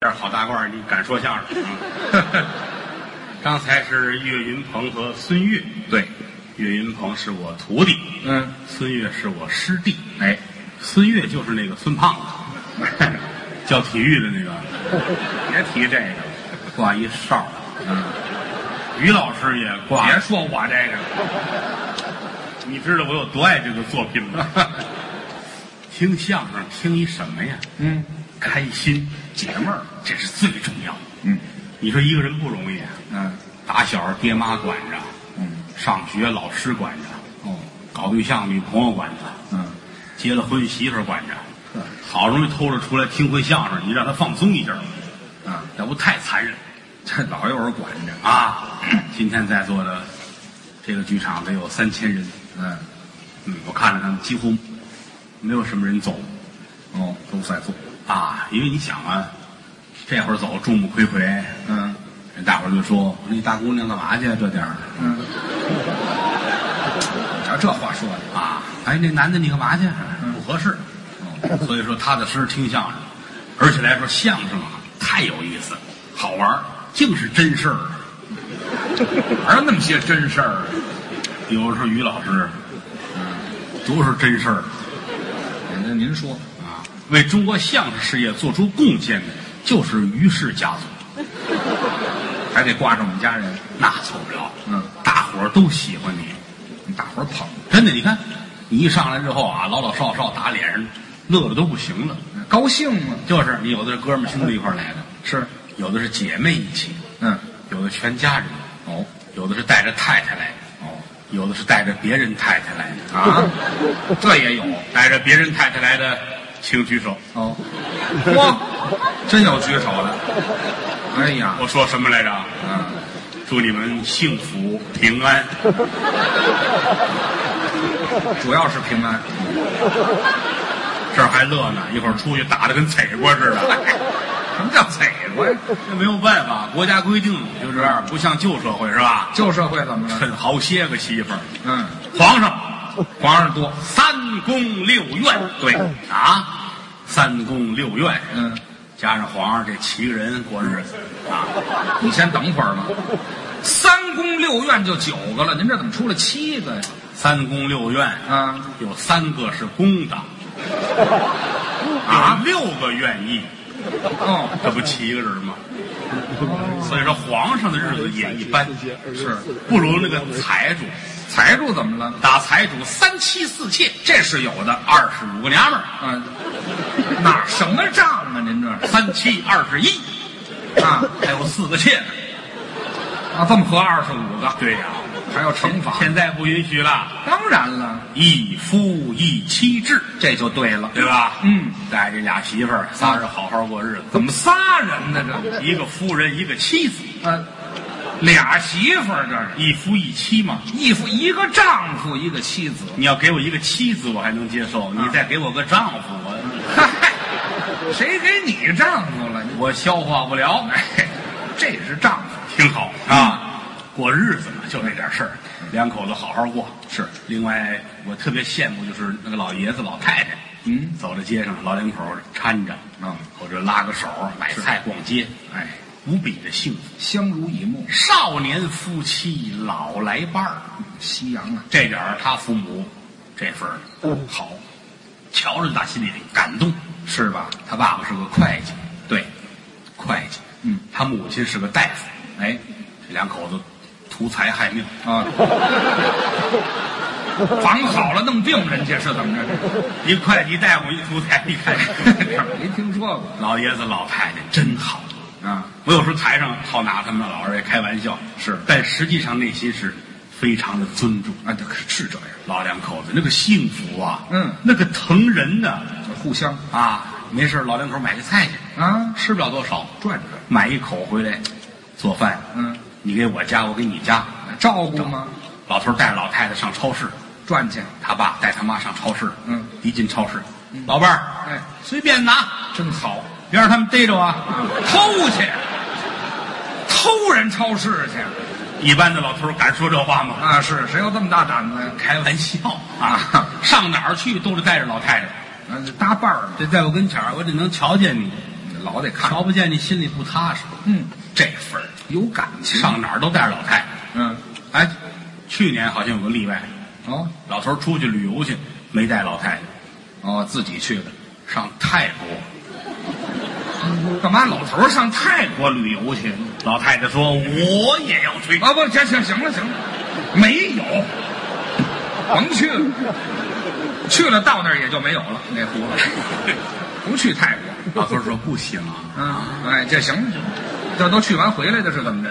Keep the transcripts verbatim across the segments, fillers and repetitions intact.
这好大褂，你敢说相声？刚才是岳云鹏和孙越， 对， 岳云鹏是我徒弟， 嗯， 孙越是我师弟。 哎， 孙越就是那个孙胖子，教体育的那个， 别提这个， 挂一哨。 嗯， 于老师也挂。 别说我这个， 你知道我有多爱这个作品吗？听相声听一什么呀？ 嗯， 开心解闷儿， 这是最重要。 嗯， 你说一个人不容易啊。 嗯， 打小爹妈管着， 嗯， 上学老师管着， 哦， 搞对象女朋友管着， 嗯， 结了婚媳妇儿管着， 是， 好容易偷着出来听回相声，你让他放松一阵儿， 啊， 要不太残忍这老有人管着啊！今天在座的这个剧场得有三千人， 嗯， 嗯，我看了他们几乎没有什么人走哦，都在做， 啊，因为你想啊，这会儿走众目睽睽， 嗯， 人大伙儿就说那大姑娘干嘛去？这点儿， 嗯，啊，这话说的啊，哎，那男的你干嘛去？ 嗯不合适。哦，所以说踏踏实实听相声，而且来说相声啊太有意思，好玩儿，净是真事儿。 哪有那么些真事儿？ 有的时候于老师，嗯，都是真事儿那您说啊。为中国相声事业做出贡献的，就是于氏家族， 还得挂着我们家人， 那错不了。 嗯， 大伙儿都喜欢你， 大伙儿捧， 真的。你看，你一上来之后啊，老老少少打脸上，乐的都不行了。 高兴嘛， 就是你有的是哥们兄弟一块儿来的， 是， 有的是姐妹一起， 嗯， 有的全家人， 哦， 有的是带着太太来的， 哦， 有的是带着别人太太来的啊，这也有， 带着别人太太来的，请举手。 哦，嚯，真有举手的，哎呀， 我说什么来着？ 嗯， 祝你们幸福平安。 主要是平安， 这儿还乐呢，一会儿出去打得跟踩过似的。 什么叫踩过呀？ 这没有办法，国家规定就这样，不像旧社会是吧？ 旧社会怎么了？ 趁好些个媳妇儿。 嗯， 皇上， 皇上多， 三宫六院，对啊，三宫六院， 嗯， 加上皇上这七个人过日子啊。 你先等会儿吧。三宫六院就九个了，您这怎么出了七个呀？ 三宫六院啊， 有三个是公的， 啊有六个愿意， 哦， 这不七个人吗？所以说皇上的日子也一般， 是不如那个财主。 财主怎么了？ 打财主三妻四妾， 这是有的。 二十五个娘们儿， 嗯，哪什么账啊？您这是三妻二十一啊？ 还有四个妾呢。 啊，这么合二十五个， 对呀、 还要乘法。 现在不允许了， 当然了， 一夫一妻制， 这就对了， 对吧？ 嗯， 带着俩媳妇儿，仨人好好过日子。 怎么仨人呢？这一个夫人，一个妻子， 呃，俩媳妇儿，这是一夫一妻嘛。 一夫一个丈夫，一个妻子。 你要给我一个妻子，我还能接受；你再给我个丈夫，我嗨，谁给你丈夫了？ 我消化不了。 哎，这是丈夫。 挺好啊，过日子嘛，就这点事儿，两口子好好过。 是， 另外我特别羡慕，就是那个老爷子老太太， 嗯， 走在街上，老两口搀着， 嗯， 或者拉个手买菜逛街， 哎， 无比的幸福， 相濡以沫， 少年夫妻老来伴儿。 夕阳啊， 这点儿他父母这份儿好，瞧着打心里感动， 是吧？ 他爸爸是个会计， 对， 会计， 嗯， 他母亲是个大夫。 哎， 这两口子图财害命啊，防好了弄病人家是怎么着？ 一会计大夫一图财，你看没听说过。 老爷子老太太真好啊！ 我有时候台上套拿他们老二爷开玩笑， 是， 但实际上内心是非常的尊重啊，这是这样。 老两口子那个幸福啊， 嗯， 那个疼人呢， 互相啊，没事老两口买个菜去啊， 吃不了多少， 转转买一口回来做饭， 嗯， 你给我家，我给你家， 照顾吗？ 老头带着老太太上超市赚去， 他爸带他妈上超市， 嗯， 一进超市，嗯、老伴儿， 哎， 随便拿， 真好， 别让他们逮着啊， 偷去，偷人超市去。 一般的老头敢说这话吗？ 啊，是谁有这么大胆子呀？ 开玩笑啊，上哪儿去都得带着老太太， 啊，搭伴儿， 这在我跟前儿，我得能瞧见你， 老得看， 瞧不见你心里不踏实。 嗯， 这份儿有感情， 上哪儿都带着老太太。 嗯， 哎，去年好像有个例外， 哦老头儿出去旅游去，没带老太太， 哦，自己去的。 上泰国。 干嘛老头儿上泰国旅游去？ 老太太说：“我也要去。” 啊不，行行行了行了，没有，甭去了，去了到那儿也就没有了，那葫芦，不去泰国。 老头儿说：“不行啊。” 嗯，哎，这行行，这都去完回来的是怎么着？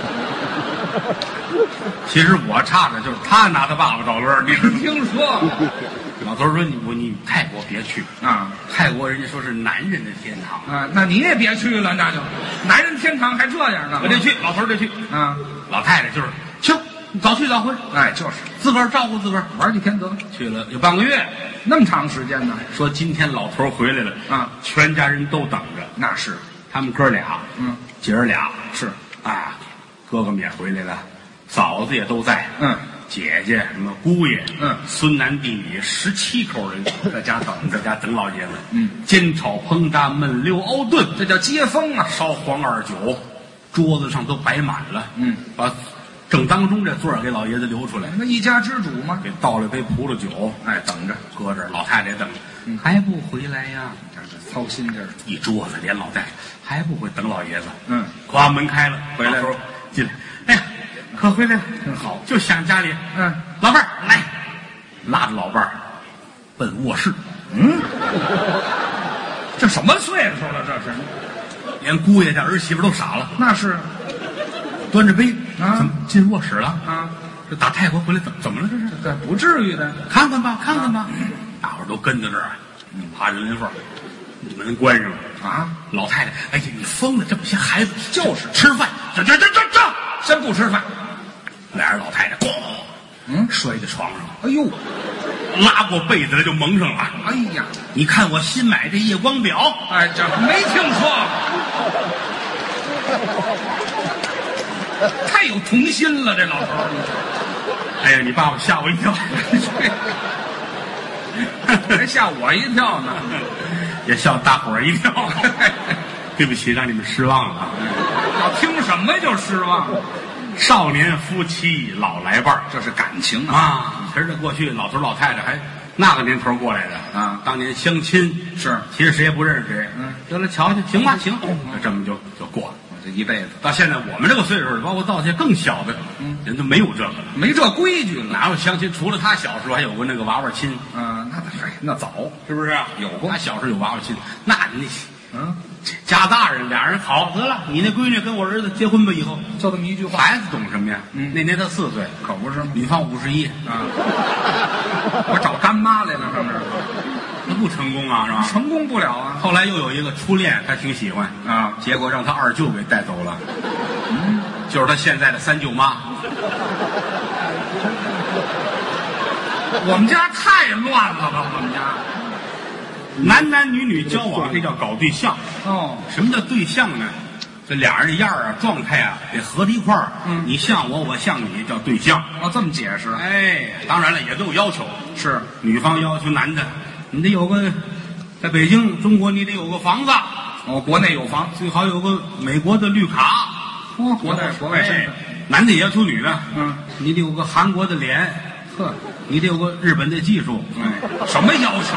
其实我差的就是他拿他爸爸找乐，你知道吗？ 听说老头儿说：“你我你泰国别去， 啊泰国人家说是男人的天堂。 啊，那你也别去了，那就男人天堂还这样呢？ 我得去，老头儿得去。 啊， 老太太就是去，你早去早回， 哎，就是自个儿照顾自个儿。 玩几天得了， 去了有半个月， 那么长时间呢？ 说今天老头儿回来了啊， 全家人都等着。 那是， 他们哥俩， 嗯， 姐儿俩是， 啊，哥哥们也回来了，嫂子也都在， 嗯， 姐姐什么姑爷， 嗯孙男弟女十七口人在家等着，家等老爷子。 嗯， 煎炒烹炸焖溜熬炖， 这叫接风啊。 烧黄二酒，桌子上都摆满了。 嗯， 把正当中这座儿给老爷子留出来， 那一家之主嘛， 给倒了杯葡萄酒， 哎，等着， 搁这儿，老太太等着， 嗯还不回来呀？ 这这操心劲儿。 一桌子连老带还不会等老爷子。 嗯， 咵门开了， 回来了老头儿进来，哎呀，可回来了， 真好， 就想家里。 嗯， 老伴儿来，拉着老伴儿奔卧室， 嗯，这什么岁数了？这是？ 连姑爷家儿媳妇都傻了， 那是端着杯啊怎么进卧室了？ 啊， 这打泰国回来怎怎么了？这是？ 这不至于的。 看看吧，看看吧，大伙儿都跟在这儿，爬人林缝，门关上了。 啊， 老太太，哎呀，你疯了！这么些孩子就是吃饭，这这这这这， 先不吃饭。 俩人老太太咣， 嗯， 摔在床上了， 哎呦， 拉过被子来就蒙上了。 哎呀， 你看我新买这夜光表， 哎，这没听说，太有童心了，这老头儿。 哎呀，你爸爸吓我一跳， 还吓我一跳呢。 也吓大伙儿一跳。对不起，让你们失望了。 要听什么就失望， 少年夫妻老来伴儿这是感情啊。 啊！其实这过去老头老太太还那个年头过来的啊当年相亲是， 其实谁也不认识谁。 嗯， 得了，瞧瞧，行吧，行，就这么就就过了。 我这一辈子到现在我们这个岁数，包括到现在更小的， 嗯， 人都没有这个了。 没这规矩了。 哪有相亲？除了他小时候还有过那个娃娃亲， 啊，那嗨，那早是不是？ 有过他小时候有娃娃亲，那那嗯， 家大人俩人好得了，你那闺女跟我儿子结婚吧，以后就这么一句话， 孩子懂什么呀？ 嗯那年他四岁， 可不是吗？ 女方五十一， 啊，我找干妈来了，上这儿那不成功啊，是吧？ 成功不了啊。 后来又有一个初恋，他挺喜欢啊， 结果让他二舅给带走了，嗯，就是他现在的三舅妈。 我们家太乱了吧？我们家男男女女交往，这叫搞对象。 哦， 什么叫对象呢？这俩人的样儿啊、状态啊，得合在一块儿。 嗯你像我，我像你，叫对象。 哦，这么解释哎，当然了，也都有要求。 是女方要求男的，你得有个，在北京、中国，你得有个房子， 哦，国内有房， 最好有个美国的绿卡。 哦，国内国外身哎份， 男的也要求女的， 嗯， 你得有个韩国的脸， 呵， 你得有个日本的技术。 哎，什么要求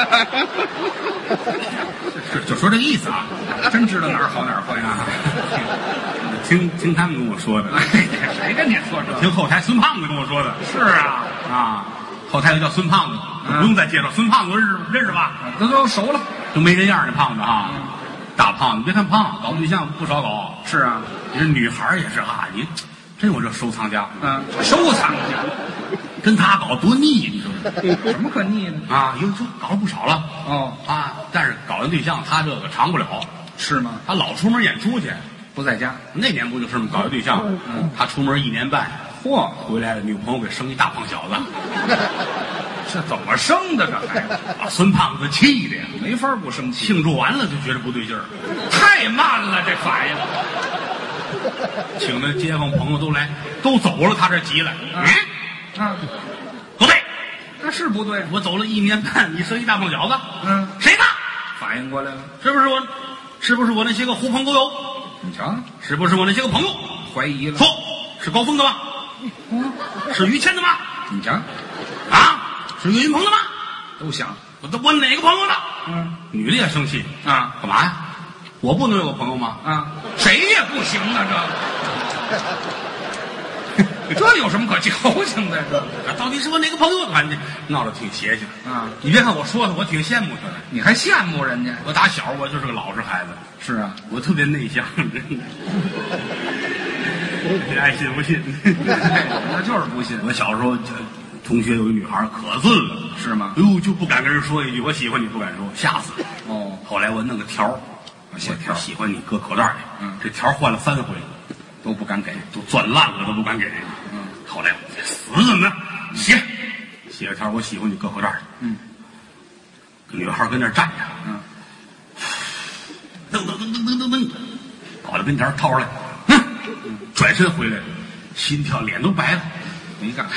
就就说这意思啊。 这？真知道哪儿好哪儿坏啊！ 听听他们跟我说的， 哎，谁跟你说这？ 听后台孙胖子跟我说的。 是啊， 啊，后台有叫孙胖子， 嗯不用再介绍，孙胖子认识认识吧？ 这都熟了。 就没人样儿那胖子哈，大胖子，别看胖，搞对象不少搞。 是啊， 你这女孩儿也是哈，你真有这收藏家， 嗯，收藏家跟他搞多腻，你说说什么可腻的？ 啊？有这搞了不少了哦， 啊，但是搞完对象他这个长不了， 是吗？ 他老出门演出去。 不在家。 那年不就是吗？搞一对象， 嗯他出门一年半， 嚯， 回来了，女朋友给生一大胖小子， 这怎么生的？这孩子把孙胖子气的呀！ 没法不生气， 庆祝完了就觉得不对劲儿， 太慢了，这反应。 请的街坊朋友都来，都走了，他这急了， 啊嗯， 啊， 不对， 那是不对。 我走了一年半，你生一大胖小子， 嗯， 谁的？ 反应过来了。 是不是我？ 是不是我那些个狐朋狗友？ 你瞧， 是不是我那些个朋友？ 怀疑了。 错，是高峰的吗？ 嗯， 是于谦的吗？ 你瞧， 啊，是岳云鹏的吗？ 都想。 我都问哪个朋友的？ 嗯， 女的也生气啊， 干嘛呀？我不能有个朋友吗？ 啊，谁也不行啊，这这有什么可矫情的？这到底是我哪个朋友？反正闹得挺邪性啊！ 你别看我说的，我挺羡慕他的。 你还羡慕人家？ 我打小我就是个老实孩子。 是啊， 我特别内向，真的。你爱信不信？ 那就是不信。 我小时候就同学有一女孩可俊了， 是吗？ 哎呦，就不敢跟人说一句我喜欢你，不敢说，吓死。 哦， 后来我弄个条儿， 写条喜欢你，搁口袋里。 嗯， 这条换了三回， 都不敢给， 都攥烂了都不敢给。 嗯， 后来我死怎么写写个条，我喜欢你，搁口袋里。 嗯， 女孩跟那儿站着。 嗯， 噔噔噔噔噔噔噔，跑到跟前掏出来，嗯，转身回来了，心跳脸都白了， 没干。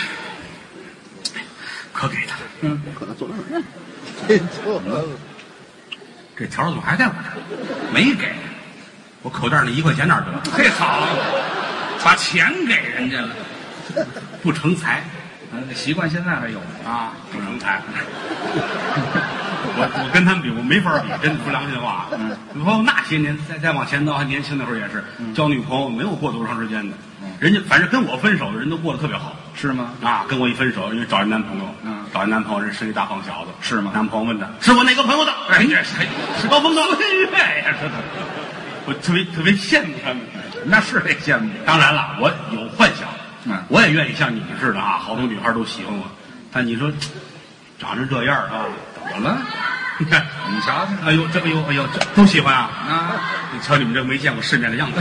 可给他了。 嗯， 可能做那人，这错了。 这条怎么还在我这儿？ 没给， 我口袋里一块钱哪儿去了？ 嘿，好，把钱给人家了， 不成才啊，这习惯现在还有啊，不成才。我我跟他们比，我没法比，真说良心话。 嗯， 包括那些年，再再往前倒，还年轻那会儿也是， 嗯、 交女朋友没有过多长时间的。 嗯， 人家反正跟我分手的人都过得特别好。 是吗？ 啊，跟我一分手，因为找一男朋友， 嗯， 找一男朋友，人是一大胖小子， 是吗？ 男朋友问他，是我哪个朋友的？ 哎，这是是高峰的。哎呀，这我特别特别羡慕他们。 那是得羡慕。 当然了，我有幻想， 嗯， 我也愿意像你似的啊，好多女孩都喜欢我。但你说长成这样啊， 怎么了？ 你看， 你瞧瞧， 哎呦，这哎呦哎呦，这都喜欢啊！ 啊， 你瞧你们这没见过世面的样子。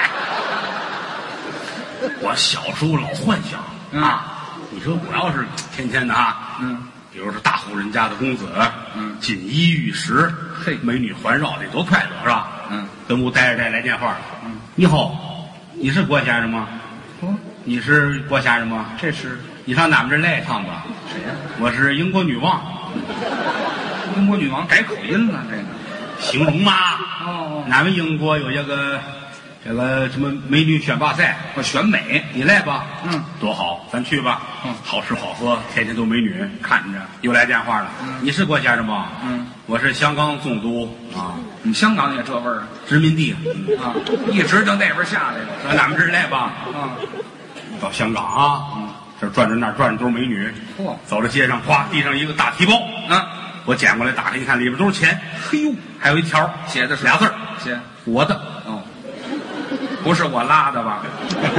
我小时候老幻想、 嗯、 啊，你说我要是天天的啊， 嗯， 比如说大户人家的公子， 嗯， 锦衣玉食， 嘿， 美女环绕，得多快乐是吧？ 嗯， 跟屋待着待来电话， 嗯， 你好，你是郭先生吗？ 哦， 你是郭先生吗？ 这是你上俺们这儿来一趟吧。 谁呀、啊？ 我是英国女王。 英国女王改口音了，这个形容嘛。 哦， 俺们英国有一个这个什么美女选拔赛， 我选美， 你来吧。 嗯， 多好，咱去吧。 嗯， 好吃好喝，天天都美女看着。又来电话了， 嗯， 你是郭先生吗？ 嗯， 我是香港总督啊。 你们香港也这味儿啊？ 殖民地啊，一直就那边下来了。 上俺们这儿来吧。 啊， 到香港啊，嗯，这转着那儿转着都是美女。 嚯， 走到街上，咵，地上一个大提包啊， 我捡过来打开一看，里边都是钱。 嘿呦， 还有一条写的是俩字儿， 写我的。 哦，不是我拉的吧？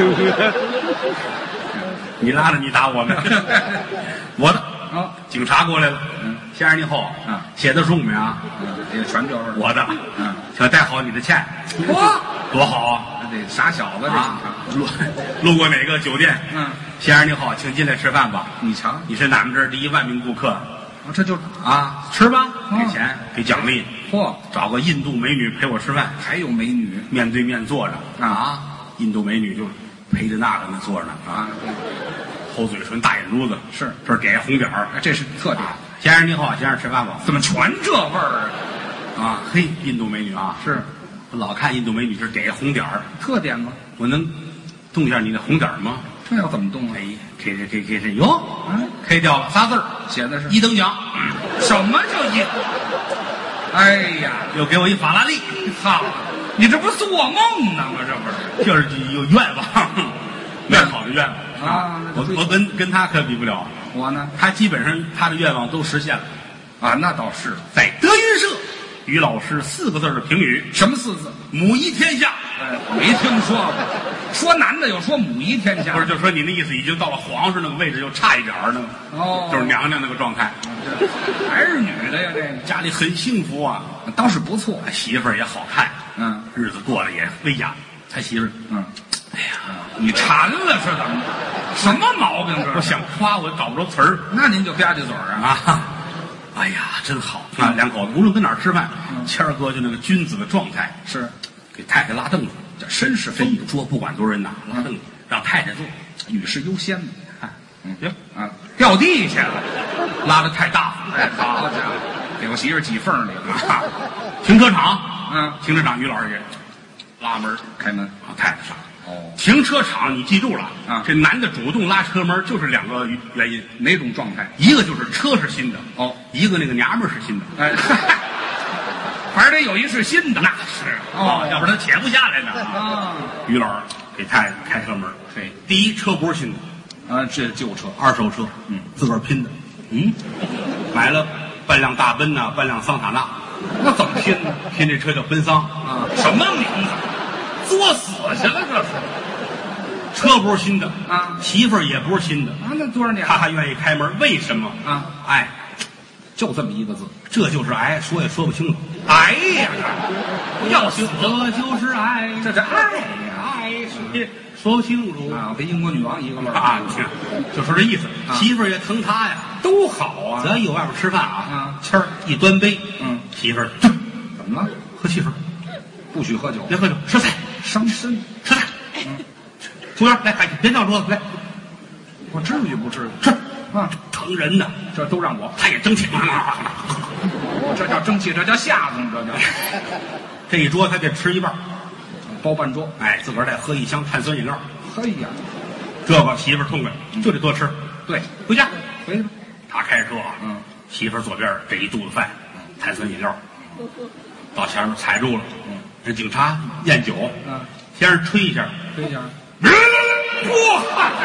你拉着你打我们，我的。 啊， 警察过来了。 嗯， 先生你好。 啊， 写的重没啊？ 嗯，也全就是我的。 嗯， 请带好你的钱。 哇， 多好啊！ 这傻小子，这啊，路路过哪个酒店？ 嗯， 先生你好，请进来吃饭吧。 你瞧， 你是俺们这儿第一万名顾客。 啊，这就啊，吃吧，给钱，给奖励。 嚯， 找个印度美女陪我吃饭， 还有美女面对面坐着啊，印度美女就陪着那个那坐着呢啊，厚嘴唇大眼珠子， 是这儿给红点儿， 这是特点。 先生你好，先生吃饭吧。 怎么全这味儿啊？啊，嘿，印度美女啊， 是我老看印度美女是给红点儿， 特点吗？ 我能动一下你的红点儿吗？ 这要怎么动啊？ 哎，K K K K K，哟， 啊 ，K 掉了仨字儿， 写的是一等奖。 什么叫一？哎呀， 又给我一法拉利， 好，你这不是做梦呢吗？这不是， 就是有愿望，愿好的愿望啊！ 我我跟跟他可比不了， 我呢， 他基本上他的愿望都实现了啊，那倒是。 在德云社，于老师四个字的评语， 什么四字？ 母仪天下。 哎，没听说过。说男的有说母仪天下， 不是，就说你那意思已经到了皇上那个位置，就差一点儿呢。 哦， 就是娘娘那个状态， 还是女的呀？这个家里很幸福啊， 倒是不错。 媳妇儿也好看， 嗯， 日子过得也威亚。他媳妇儿， 嗯， 哎呀， 你馋了是怎么？什么毛病这？ 我想夸我找不着词儿， 那您就吧唧嘴儿啊！ 啊，哎呀，真好啊！两口子无论跟哪儿吃饭，谦儿哥就那个君子的状态， 是给太太拉凳子， 这绅士这一风度， 桌不管多少人呐，拉凳子让太太坐， 女士优先的。 看， 嗯， 行啊，掉地下了， 拉的太大了， 哎，好家伙，给我媳妇儿挤缝里了。 停车场嗯， 停车场于老师也拉门开门， 啊，太太上。 哦， 停车场你记住了啊， 这男的主动拉车门就是两个原因， 哪种状态？ 一个就是车是新的， 哦， 一个那个娘们儿是新的。 哎，反正得有一是新的， 那是哦要不然他铁不下来呢。 啊， 于老师给太太开车门， 嘿， 第一车不是新的， 啊，这旧车， 二手车， 嗯， 自个儿拼的，嗯，买了半辆大奔呐、半辆桑塔纳， 那怎么拼呢？ 拼这车叫奔桑， 啊，什么名字？作死去了这是车不是新的啊， 媳妇儿也不是新的， 啊？那多少年他还愿意开门，为什么啊？ 哎， 就这么一个字， 这就是爱，说也说不清楚。 哎呀，要死！ 这就是爱， 这这爱呀爱是说不清楚啊，跟英国女王一个味儿啊！你看，就说这意思。 啊媳妇儿也疼他呀， 都好啊只。要一有外边吃饭啊啊， 谦儿一端杯， 嗯， 媳妇儿怎么了？ 喝汽水， 不许喝酒， 别喝酒，吃菜， 伤身。 吃菜。服务员来，别闹桌子，来我至于不至于？ 吃啊， 疼人呢。 这都让我， 他也争气， 这叫争气，这叫下子，这叫这一桌他得吃一半， 包半桌。 哎，自个儿再喝一箱碳酸饮料， 嘿呀， 这个媳妇儿痛快，就得多吃。 对， 回家， 回去吧。 他开车啊， 嗯， 媳妇儿左边这一肚子饭，碳酸饮料，到前面踩住了， 嗯， 这警察验酒， 嗯， 先是吹一下， 推一下， 哇，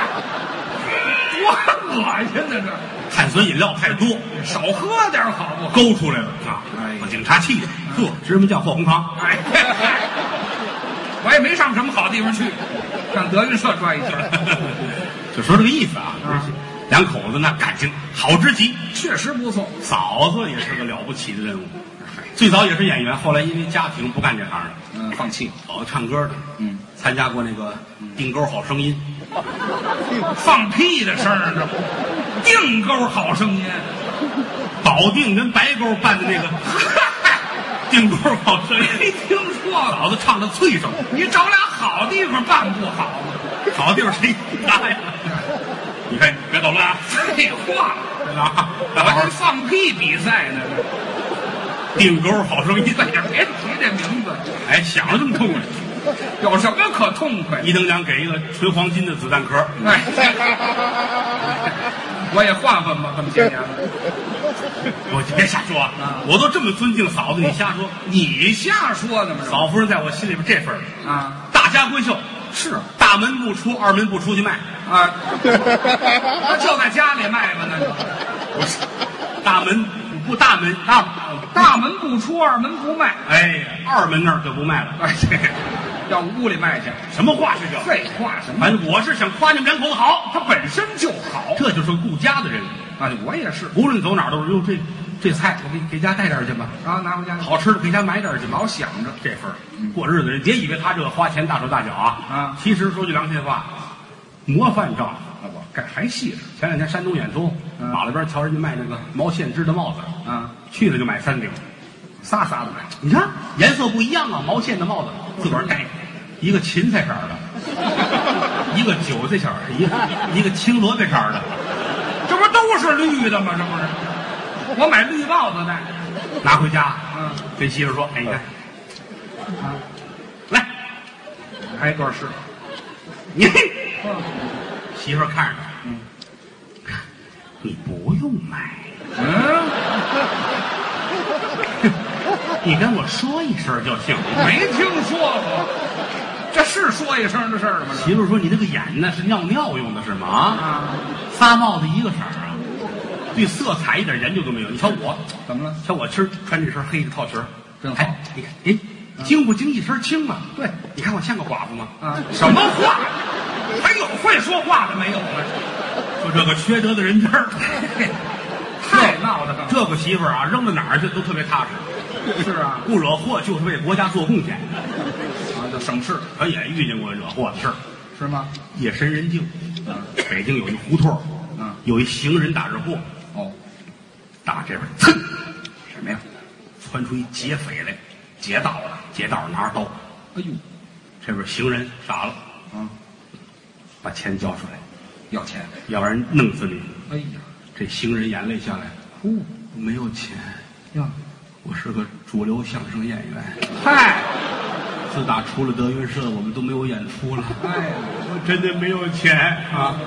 多恶心呢！这碳酸饮料太多， 少喝点好不好？ 勾出来了啊！ 哎把警察气的，呵，芝麻酱和红糖， 哎，我也没上什么好地方去，上德云社转一圈， 就说这个意思啊。 啊两口子那感情好之极， 确实不错。 嫂子也是个了不起的人物，最早也是演员，后来因为家庭不干这行了， 嗯，放弃。 老唱歌的， 嗯， 参加过那个定沟好声音， 放屁的声儿，这不定沟好声音， 保定跟白沟办的那个定沟好声音， 没听说过。 嫂子唱的脆声， 你找俩好地方办不好吗？ 好地方谁他呀？你看，别捣乱啊！ 废话， 真的啊！ 我这放屁比赛呢。 定沟好声音， 哎呀，别提这名字， 哎，想了这么痛快， 有什么可痛快？ 一等奖给一个纯黄金的子弹壳， 哎，我也换换吧，这么些年了。 我别瞎说啊！我都这么尊敬嫂子，你瞎说。 你瞎说呢吗？ 嫂夫人在我心里边这份儿啊， 大家闺秀， 是大门不出，二门不出去卖。 啊，那就在家里卖吧，那就不是，大门不大门大大门不出，二门不迈。 哎呀，二门那儿就不卖了。 哎，这要屋里卖去。 什么话是这？ 废话什么？ 反正我是想夸你们两口子好， 他本身就好。 这就是顾家的人。 啊，我也是。 无论走哪儿都是哟，这这菜我给给家带点儿去吧， 啊，拿回家好吃的给家买点儿去吧。 老想着这份儿过日子人，别以为他这个花钱大手大脚啊啊！ 其实说句良心话，模范丈夫。 啊不，该还细致。 前两天山东演出， 嗯马路边瞧人家卖那个毛线织的帽子， 啊， 去了就买三顶， 仨仨的买。 你看颜色不一样啊，毛线的帽子自个儿戴，一个芹菜色儿的，一个韭菜色儿，一个一个青萝卜色儿的， 这不都是绿的吗？这不是，我买绿帽子戴。 拿回家， 嗯， 跟媳妇说，哎，你看， 啊， 来， 挨个试。 你嗯， 媳妇看着， 嗯， 你不用买， 嗯， 你跟我说一声就行。 没听说过，这是说一声的事儿吗？ 媳妇说，你这个眼呢是尿尿用的是吗？啊， 啊， 仨帽子一个色儿啊，对色彩一点研究都没有。你瞧我， 怎么了？ 瞧我今儿穿这身黑的套裙儿真好哎，你看，哎，精不精一身轻啊？对，你看我像个寡妇吗？ 啊，什么话？还有会说话的没有了？ 就这个缺德的人家儿， 太闹腾了。 这个媳妇儿啊，扔到哪儿去都特别踏实， 是啊， 不惹祸就是为国家做贡献。 啊，就省事， 他也遇见过惹祸的事儿， 是吗？ 夜深人静，北京有一胡同， 嗯， 有一行人打着祸， 哦， 打这边，噌， 什么呀？ 窜出一劫匪来，劫道了，劫道拿着刀， 哎呦， 这边行人傻了， 啊， 把钱交出来， 要钱？ 要不然弄死你。 哎呀， 这行人眼泪下来， 呼没有钱， 呀， 我是个主流相声演员。 嗨， 自打出了德云社，我们都没有演出了。 哎， 我真的没有钱啊！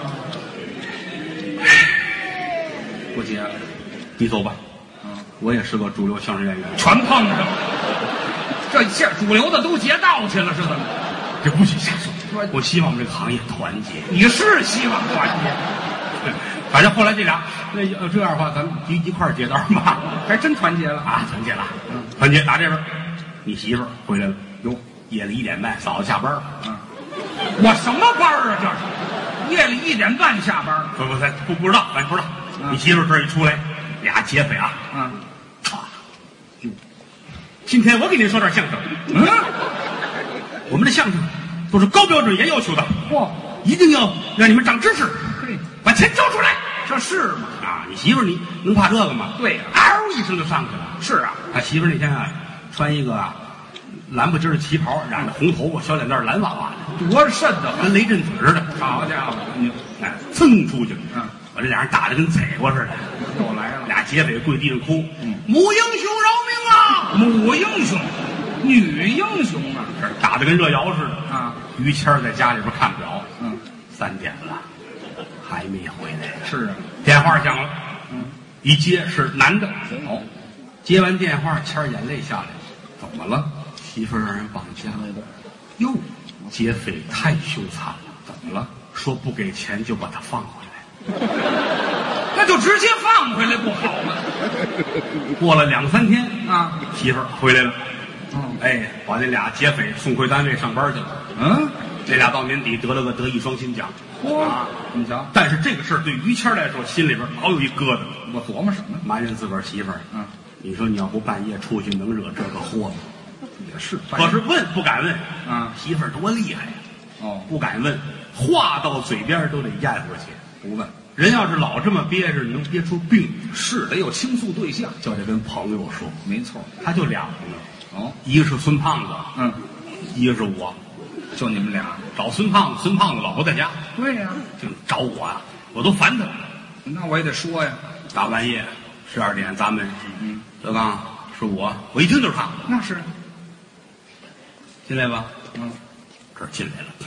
不接了。 你走吧。 嗯， 我也是个主流相声演员。 全碰上了。这现主流的都劫道去了，是怎么？ 这不许瞎说。我希望我们这个行业团结。 你是希望团结？ 反正后来这俩，那要这样的话，咱们一一块儿接道吧。 还真团结了啊，团结了。嗯，团结。打这边，你媳妇儿回来了。哟，夜里一点半，嫂子下班了。 嗯，我什么班啊？这是夜里一点半下班？ 不不不，不知道，咱不知道。你媳妇儿这一出来，俩劫匪啊。 嗯。 啊。哟，今天我给您说点相声。 嗯。 我们的相声都是高标准严要求的。 嚯！ 一定要让你们长知识。 嘿， 把钱交出来。 这是吗？ 啊，你媳妇儿你能怕这个吗？ 对呀， 嗷一声就上去了。 是啊， 他媳妇儿那天啊，穿一个啊蓝不筋的旗袍，染着红头发，小脸蛋蓝娃娃的， 多瘆得慌， 跟雷震子似的。 好家伙， 你哎，噌出去了。 嗯， 把这俩人打得跟贼过似的。 又来了， 俩劫匪跪地上哭：“ 嗯， 母英雄饶命啊！ 母英雄，女英雄啊！ 这打得跟热窑似的啊！” 于谦在家里边看表， 嗯， 三点了，还没回来。 是啊， 电话响了， 嗯， 一接是男的。 哦， 接完电话，谦儿眼泪下来，怎么了？媳妇儿让人绑架了。哟，劫匪太凶残了。怎么了？说不给钱就把他放回来。 那就直接放回来不好吗？ 过了两三天啊， 媳妇儿回来了。 哦， 哎，把那俩劫匪送回单位上班去了。 嗯， 这俩到年底得了个德艺双馨奖。 哇，你瞧， 但是这个事儿对于谦来说，心里边老有一疙瘩。 我琢磨什么？ 埋怨自个儿媳妇儿。 嗯， 你说你要不半夜出去，能惹这个祸吗？ 也是， 可是问不敢问。 啊， 媳妇儿多厉害呀！ 哦， 不敢问，话到嘴边都得咽回去。 不问， 人要是老这么憋着，能憋出病。 是得有倾诉对象， 就得跟朋友说。 没错。 他就俩朋友。 哦， 一个是孙胖子， 嗯， 一个是我。 就你们俩找孙胖子，孙胖子老婆在家。 对呀、啊， 就找我啊，我都烦他。 那我也得说呀。 大半夜十二点，咱们嗯， 德刚是我，我一听就是他。 那是， 进来吧。 嗯， 这儿进来了。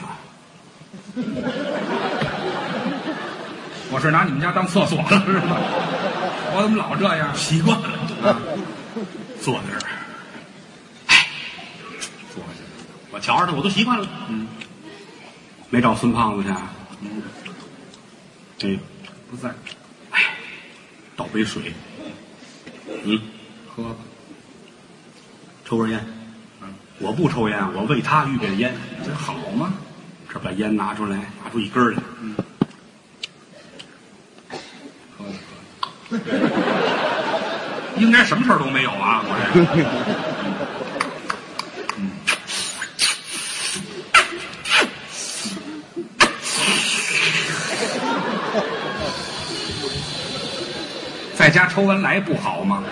我是拿你们家当厕所了是吗？我怎么老这样？ 习惯了啊。坐在这儿，哎，坐下。我瞧着他，我都习惯了。 嗯， 没找孙胖子去。 嗯， 哎， 不在。 哎，倒杯水。嗯， 喝吧。 抽根烟。 嗯， 我不抽烟，我为他预备的烟， 这好吗？ 这把烟拿出来，拿出一根来。 嗯，喝了喝了。应该什么事儿都没有啊！我这。嗯。在家抽完来不好吗？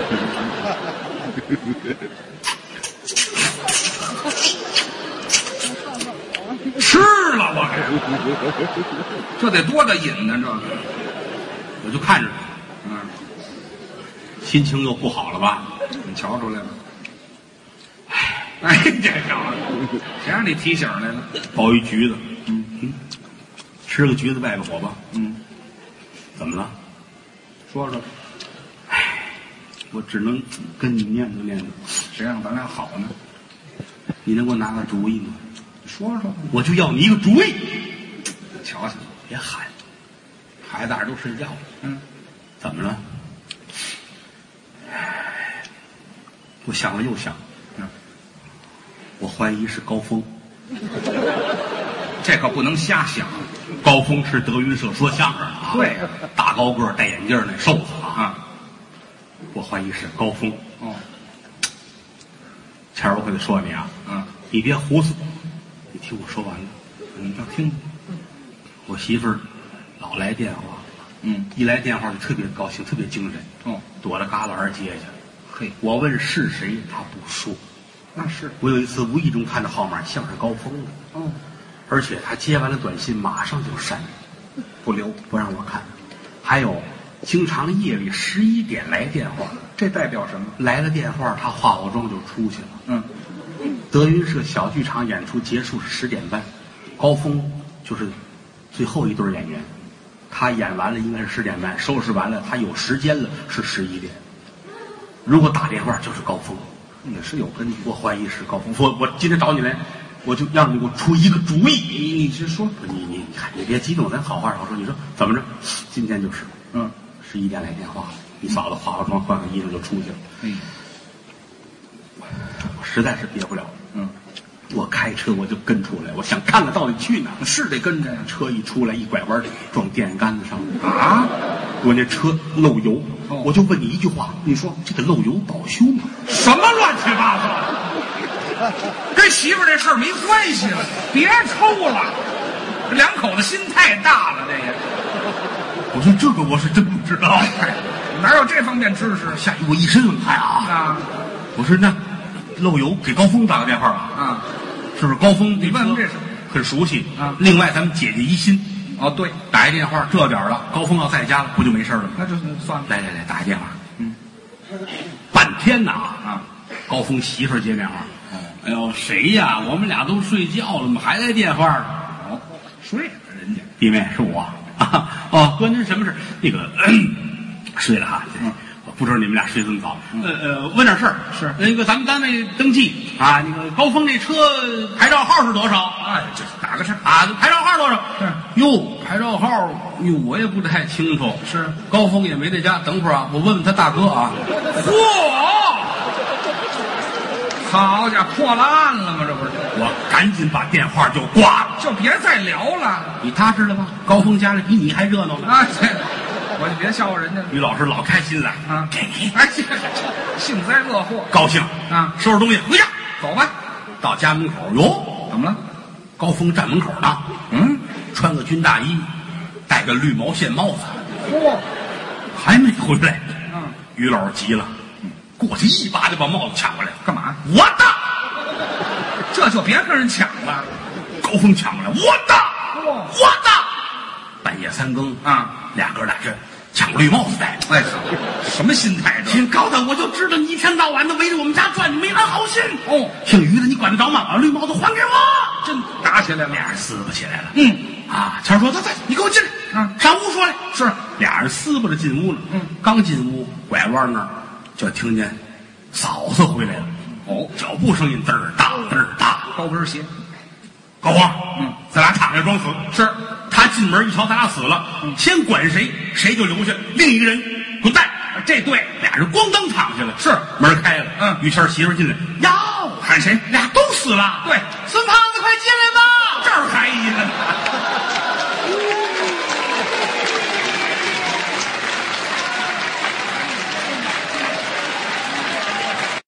吃了我这，这得多大瘾呢？这个， 我就看着他， 嗯， 心情又不好了吧？ 你瞧出来了。哎，这小子，谁让你提醒来了？ 包一橘子， 嗯嗯，吃个橘子败败火吧。 嗯， 怎么了？ 说说， 唉，我只能跟你念叨念叨， 谁让咱俩好呢？ 你能给我拿个主意吗？ 说说， 我就要你一个主意。 瞧瞧， 别喊，孩子还都睡觉了。 嗯， 怎么了？我想了又想， 嗯， 我怀疑是高峰。 这可不能瞎想。 高峰是德云社说相声的啊， 对， 大高个儿戴眼镜那瘦子啊， 啊， 我怀疑是高峰。 哦， 前儿我可得说你啊， 嗯， 你别胡思，你听我说完了。 你要听， 我媳妇儿老来电话， 嗯， 一来电话就特别高兴，特别精神， 哦， 躲着旮旯儿接去。 嘿， 我问是谁，她不说。 那是， 我有一次无意中看到号码，像是高峰的， 哦， 而且他接完了短信，马上就删， 不留， 不让我看。还有， 经常夜里十一点来电话， 这代表什么？ 来了电话，他化化妆就出去了。 嗯， 德云社小剧场演出结束是十点半，高峰就是最后一对演员，他演完了应该是十点半，收拾完了他有时间了是十一点。如果打电话就是高峰， 也是有根据。 我怀疑是高峰。我我今天找你来，我就让你给我出一个主意。 你你是说？ 你你你看，你别激动，咱好话少说。你说怎么着？今天就是， 嗯， 十一点来电话，你嫂子化化妆、换换衣服就出去了。 嗯， 我实在是憋不了。 嗯， 我开车我就跟出来，我想看看到底去哪儿。 是得跟着呀。 车一出来，一拐弯撞电线杆子上了啊！ 我那车漏油， 哦、 我就问你一句话，你说这个漏油保修吗？ 什么乱七八糟，跟媳妇这事儿没关系了，别抽了，这两口子心太大了，这也。 我说这个我是真不知道， 哪有这方面知识？ 吓我一身冷汗啊！ 啊， 我说那漏油给高峰打个电话吧。 啊， 是不是高峰？ 你问问这是很熟悉啊。 另外，咱们姐姐疑心。 哦，对， 打一电话，这点了，高峰要在家了，不就没事了吗？ 那就算了。 来来来，打一电话。 嗯， 半天呐啊！ 高峰媳妇儿接电话。哎呦，谁呀？我们俩都睡觉了，怎么还来电话呢？ 哦，睡了人家。 弟妹是我啊。哦，哥，您什么事？那个咳睡了哈。 嗯。 我不知道你们俩睡这么早。呃呃，问点事儿。 是那个咱们单位登记啊，那个高峰这车牌照号是多少？ 哎，这打个岔啊，牌照号多少？ 是。 哟，牌照号哟，我也不太清楚。 是。 高峰也没在家，等会儿啊，我问问他大哥啊。 嚯！好家伙，破了案了吗？这不是？ 我赶紧把电话就挂了， 就别再聊了。 你踏实了吧？高峰家里比你还热闹呢。 啊，这我就别笑话人家了。 于老师老开心了啊！ 给你， 哎，幸灾乐祸， 高兴啊！ 收拾东西回家， 走吧。 到家门口，哟， 怎么了？ 高峰站门口呢。 嗯， 穿个军大衣，戴个绿毛线帽子， 嚯， 还没回来。 嗯， 于老师急了，过去一把就把帽子抢过来， 干嘛？ 我的！ 这就别跟人抢了。 高峰抢过来，我的，我的！半夜三更啊， 俩哥俩这抢绿帽子戴。 哎，什么心态？这挺高的，我就知道你一天到晚的围着我们家转，你没安好心。 哦， 姓于的，你管得着吗？把绿帽子还给我！ 真打起来了， 俩人撕巴起来了。 嗯， 啊，谦儿说：“走走，你给我进来。” 啊， 上屋说来。 是， 俩人撕巴着进屋了。 嗯， 刚进屋，拐弯那儿就听见嫂子回来了。 哦， 脚步声音嘚儿大嘚儿大。 高跟鞋。 高黄， 嗯， 咱俩躺下装死。 是， 他进门一瞧咱俩死了，嗯，先管谁，谁就留下，另一个人滚蛋。这对，俩人咣当躺下了。 是， 门开了。 嗯， 于谦媳妇进来，哟， 喊谁？ 俩都死了。 对， 孙芳。